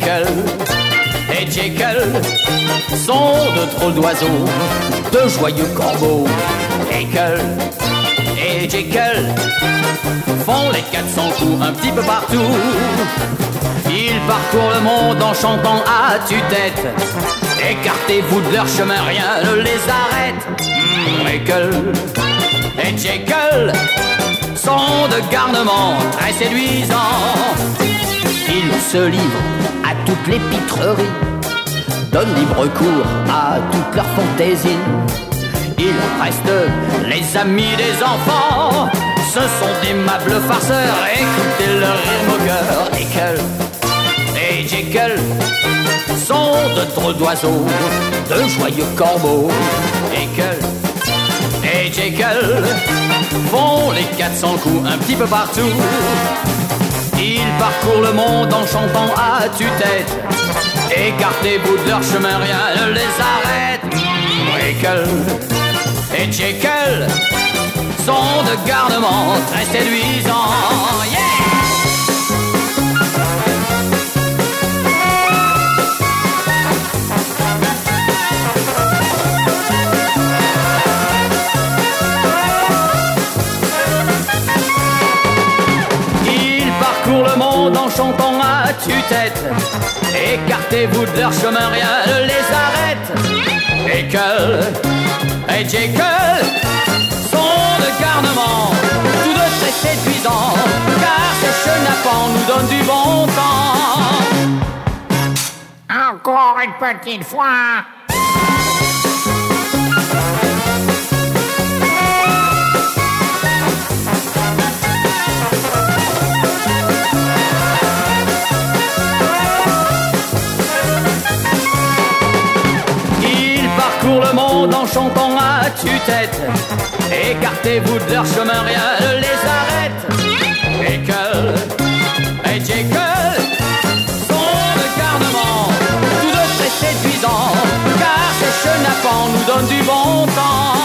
Jekyll et Jekyll sont de drôles d'oiseaux, de joyeux corbeaux. Jekyll et Jekyll font les 400 coups un petit peu partout. Ils parcourent le monde en chantant à tue-tête. Écartez-vous de leur chemin, rien ne les arrête. Jekyll et Jekyll sont de garnements très séduisants. Ils se livrent à toutes les pitreries, donnent libre cours à toutes leurs fantaisies. Ils restent les amis des enfants, ce sont d'aimables farceurs, écoutez leur rire moqueur. Jekyll et Jekyll sont de drôles d'oiseaux, de joyeux corbeaux. Jekyll et Jekyll font les 400 coups un petit peu partout. Ils parcourent le monde en chantant à tue-tête. Écartez-vous de leur chemin, rien ne les arrête. Jekyll et Jekyll sont de garnements très séduisants. Yeah! Le monde en chantant à tue-tête. Écartez-vous de leur chemin, rien ne les arrête. Jekyll et Jekyll sont de garnements, tous deux très séduisants, car ces chenapans nous donnent du bon temps. Encore une petite fois. Pour le monde en chantant à tue-tête. Écartez-vous de leur chemin, rien ne les arrête. Jekyll et Jekyll sont de garnements, tous deux très séduisants, car ces chenapans nous donnent du bon temps.